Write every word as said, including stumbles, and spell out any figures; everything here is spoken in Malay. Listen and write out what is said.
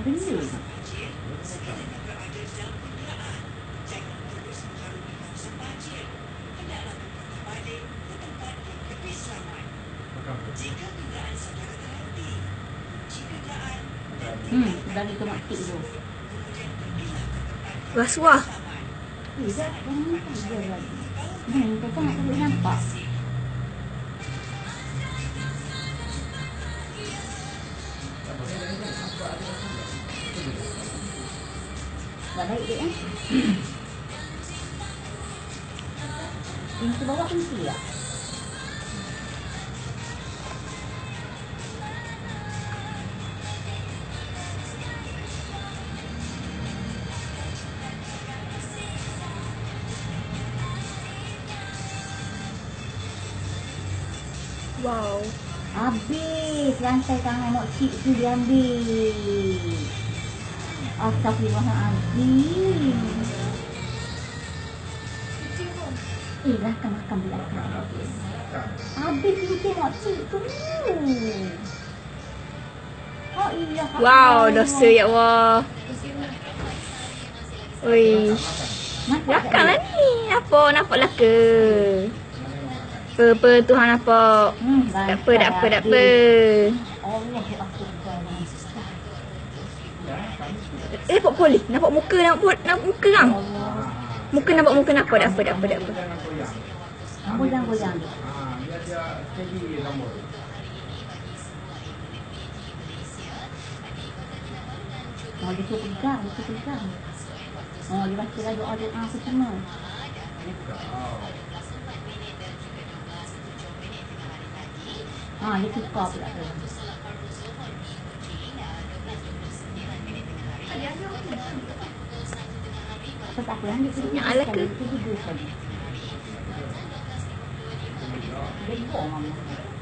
Benda. Hmm, dari tomat tik tu. Rasuah. Eh, dah, jangan nampak dia lagi. Hmm, kau tak nak boleh nampak. Tak baik dia eh. Pintu bawah kunci tak? Wow. Habis lantai tangan mokcik tu dia ambil. Astagfirullahaladzim. Eh, belakang makan belakang. Habis pintu mokcik tu. Oh iya. Wow, dosa ya Allah. Oi. Belakang lah ni. Apa nampak lah ke? Apa, apa Tuhan nampak. Hmm, tak apa, tak apa, tak apa. Allah Akbar. Eh, nampak polis. Nampak muka, nampak, nampak muka kan? Muka nampak muka nampak. Tak apa, tak apa, tak apa. Goyang-goyang. Oh, dia tu pegang, dia tu pegang. Oh, dia baca lah doa-doa apa semua. Ah, dia tukar pula tu. Apa tak apa, dia pergi. Nak ala ke? Dia tidur sekali. Dia buang mama.